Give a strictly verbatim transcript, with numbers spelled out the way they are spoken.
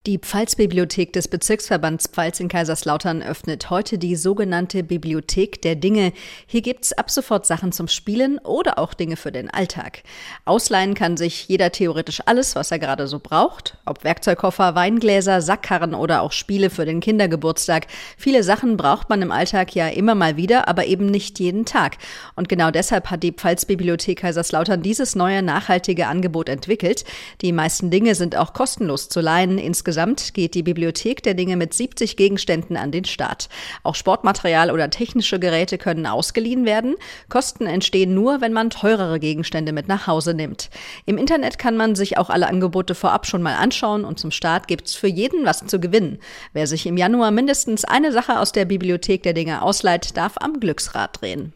Die Pfalzbibliothek des Bezirksverbands Pfalz in Kaiserslautern öffnet heute die sogenannte Bibliothek der Dinge. Hier gibt's ab sofort Sachen zum Spielen oder auch Dinge für den Alltag. Ausleihen kann sich jeder theoretisch alles, was er gerade so braucht. Ob Werkzeugkoffer, Weingläser, Sackkarren oder auch Spiele für den Kindergeburtstag. Viele Sachen braucht man im Alltag ja immer mal wieder, aber eben nicht jeden Tag. Und genau deshalb hat die Pfalzbibliothek Kaiserslautern dieses neue nachhaltige Angebot entwickelt. Die meisten Dinge sind auch kostenlos zu leihen. Insgesamt Insgesamt geht die Bibliothek der Dinge mit siebzig Gegenständen an den Start. Auch Sportmaterial oder technische Geräte können ausgeliehen werden. Kosten entstehen nur, wenn man teurere Gegenstände mit nach Hause nimmt. Im Internet kann man sich auch alle Angebote vorab schon mal anschauen und zum Start gibt's für jeden was zu gewinnen. Wer sich im Januar mindestens eine Sache aus der Bibliothek der Dinge ausleiht, darf am Glücksrad drehen.